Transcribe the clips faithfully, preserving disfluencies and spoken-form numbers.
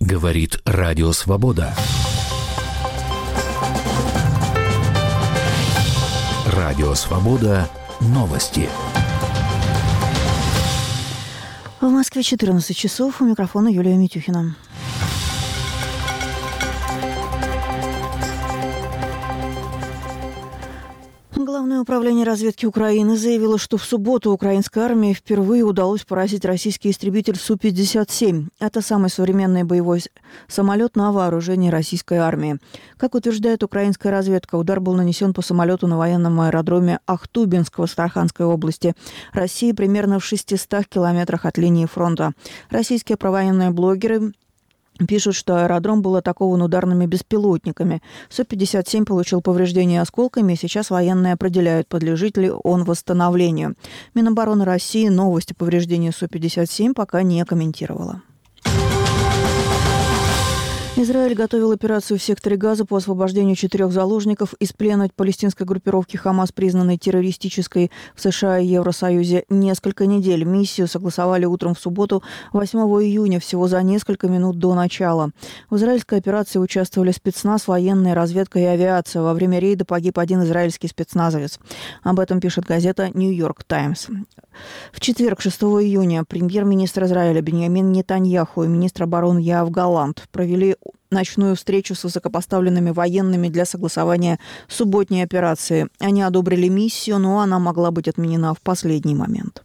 Говорит Радио Свобода. Радио Свобода. Новости. В Москве четырнадцать часов. У микрофона Юлия Митюхина. Главное управление разведки Украины заявило, что в субботу украинской армии впервые удалось поразить российский истребитель Су пятьдесят семь. Это самый современный боевой самолет на вооружении российской армии. Как утверждает украинская разведка, удар был нанесен по самолету на военном аэродроме Ахтубинск в Астраханской области. Россия примерно в шестистах километрах от линии фронта. Российские провоенные блогеры пишут, что аэродром был атакован ударными беспилотниками. Су пятьдесят семь получил повреждения осколками, и сейчас военные определяют, подлежит ли он восстановлению. Минобороны России новости повреждения Су пятьдесят семь пока не комментировала. Израиль готовил операцию в секторе Газа по освобождению четырех заложников из плена палестинской группировки «Хамас», признанной террористической в США и Евросоюзе, несколько недель. Миссию согласовали утром в субботу, восьмого июня, всего за несколько минут до начала. В израильской операции участвовали спецназ, военная разведка и авиация. Во время рейда погиб один израильский спецназовец. Об этом пишет газета «Нью-Йорк Таймс». В четверг, шестого июня, премьер-министр Израиля Биньямин Нетаньяху и министр обороны Яав Галант провели ночную встречу с высокопоставленными военными для согласования субботней операции. Они одобрили миссию, но она могла быть отменена в последний момент.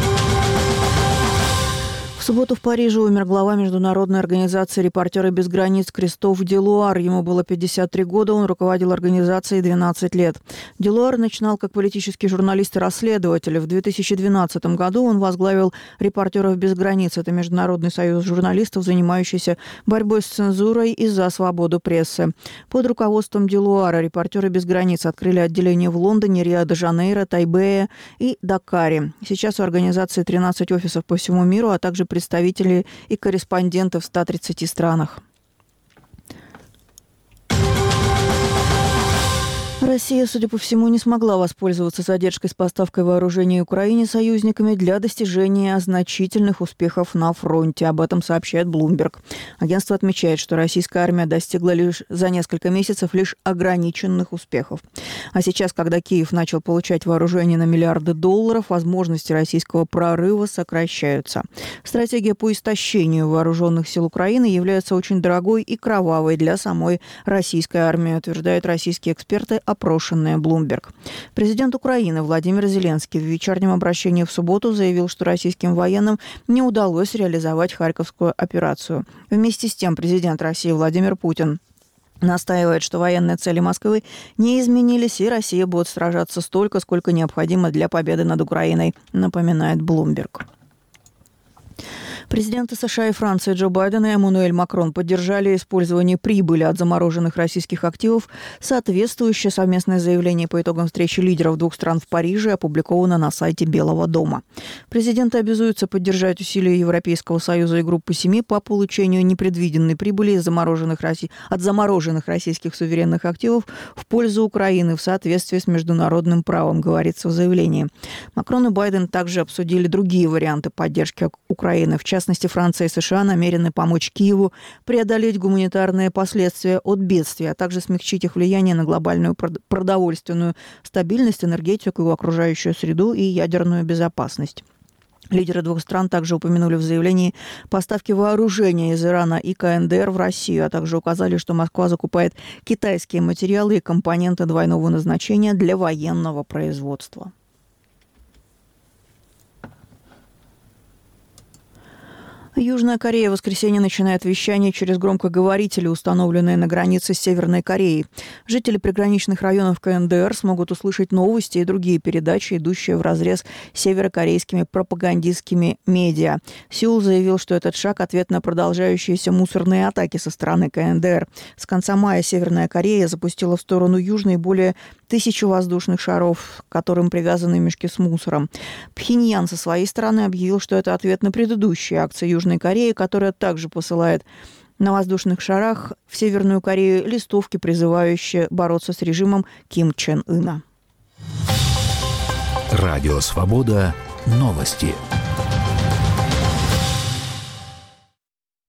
В субботу в Париже умер глава международной организации «Репортеры без границ» Кристоф Делуар. Ему было пятьдесят три года, он руководил организацией двенадцать лет. Делуар начинал как политический журналист и расследователь. В две тысячи двенадцатом году он возглавил «Репортеров без границ». Это международный союз журналистов, занимающийся борьбой с цензурой и за свободу прессы. Под руководством Делуара «Репортеры без границ» открыли отделение в Лондоне, Рио-де-Жанейро, Тайбэе и Дакаре. Сейчас у организации тринадцать офисов по всему миру, а также представители и корреспонденты в ста тридцати странах. Россия, судя по всему, не смогла воспользоваться задержкой с поставкой вооружений Украине союзниками для достижения значительных успехов на фронте. Об этом сообщает Bloomberg. Агентство отмечает, что российская армия достигла лишь за несколько месяцев лишь ограниченных успехов. А сейчас, когда Киев начал получать вооружение на миллиарды долларов, возможности российского прорыва сокращаются. Стратегия по истощению вооруженных сил Украины является очень дорогой и кровавой для самой российской армии, утверждают российские эксперты, опрошенная Bloomberg. Президент Украины Владимир Зеленский в вечернем обращении в субботу заявил, что российским военным не удалось реализовать Харьковскую операцию. Вместе с тем президент России Владимир Путин настаивает, что военные цели Москвы не изменились, и Россия будет сражаться столько, сколько необходимо для победы над Украиной, напоминает Bloomberg. Президенты США и Франции Джо Байден и Эммануэль Макрон поддержали использование прибыли от замороженных российских активов. Соответствующее совместное заявление по итогам встречи лидеров двух стран в Париже опубликовано на сайте Белого дома. Президенты обязуются поддержать усилия Европейского союза и Группы семи по получению непредвиденной прибыли из замороженных, от замороженных российских суверенных активов в пользу Украины в соответствии с международным правом, говорится в заявлении. Макрон и Байден также обсудили другие варианты поддержки Украины. В частности, Франция и США намерены помочь Киеву преодолеть гуманитарные последствия от бедствия, а также смягчить их влияние на глобальную продовольственную стабильность, энергетику, окружающую среду и ядерную безопасность. Лидеры двух стран также упомянули в заявлении поставки вооружения из Ирана и ка эн дэ эр в Россию, а также указали, что Москва закупает китайские материалы и компоненты двойного назначения для военного производства. Южная Корея в воскресенье начинает вещание через громкоговорители, установленные на границе с Северной Кореей. Жители приграничных районов ка эн дэ эр смогут услышать новости и другие передачи, идущие вразрез с северокорейскими пропагандистскими медиа. Сеул заявил, что этот шаг – ответ на продолжающиеся мусорные атаки со стороны ка эн дэ эр. С конца мая Северная Корея запустила в сторону Южной более тысячи воздушных шаров, к которым привязаны мешки с мусором. Пхеньян со своей стороны объявил, что это ответ на предыдущие акции Южной Кореи, которая также посылает на воздушных шарах в Северную Корею листовки, призывающие бороться с режимом Ким Чен Ына. Радио Свобода. Новости.